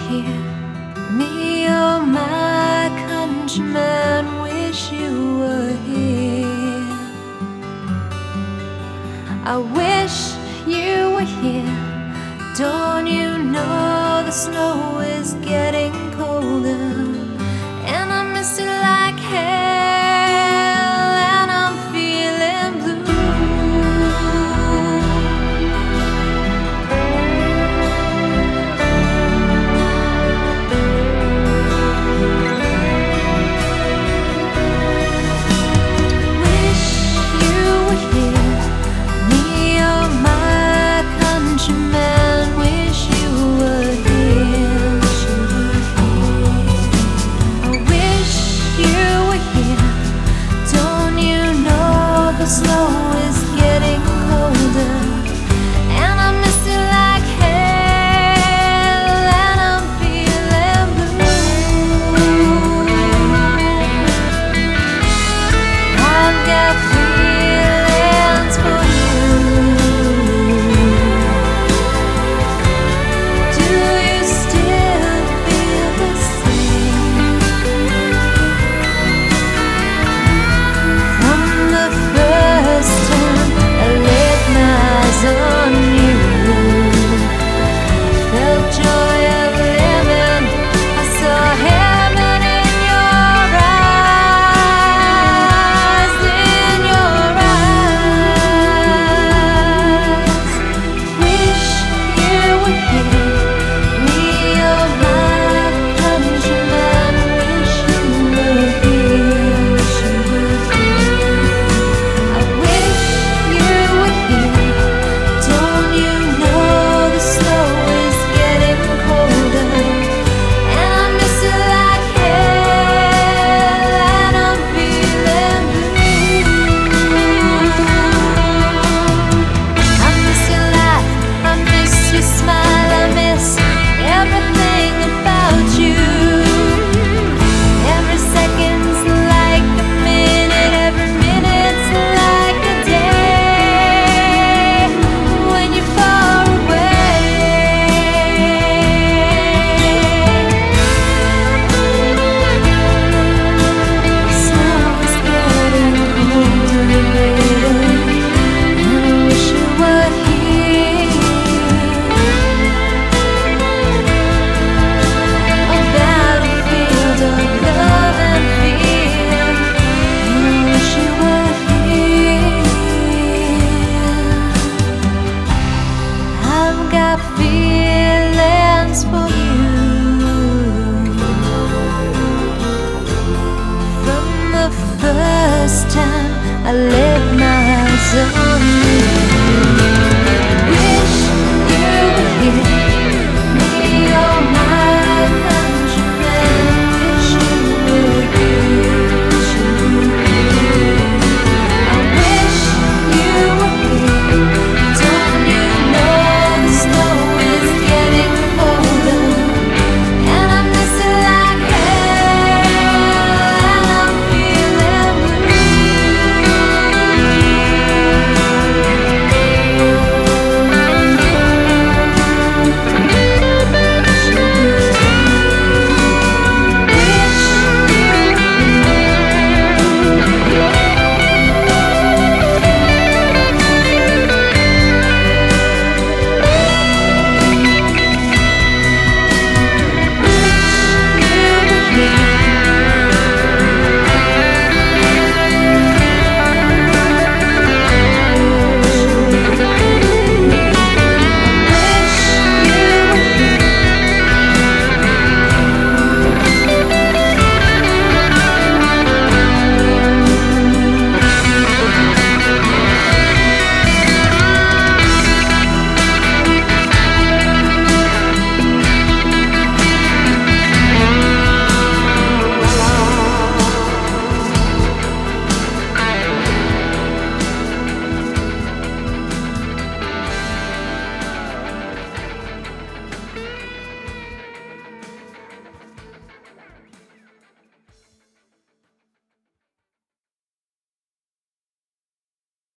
here. Me, oh my countryman, wish you were here. I wish you were here. Don't you know the snow is getting colder, and I miss it like hell, and I'm feeling blue. Wish you were here. Me, oh my countryman, wish you were here. I wish you were here. Don't you know the snow is getting colder, and I miss it like hell, and I'm feeling blue. I've got feelings for you. Do you still feel the same? From the first time I laid my eyes on you, felt joy of living. I saw heaven in your eyes, in your eyes. Wish you were here. Me, oh my countryman, wish you were here. Wish you were here. I wish you were here. Don't you know the snow is getting colder, and I miss it like hell, and I'm feeling blue. I miss your laugh, I miss your smile, I miss everything about you. Every second's like a minute, every minute's like a day when you're far away. Snow is getting colder, and I wish you were here. A battlefield of love and fear, and I wish you were here. I've got feelings for you. From the first time I laid my eyes on you.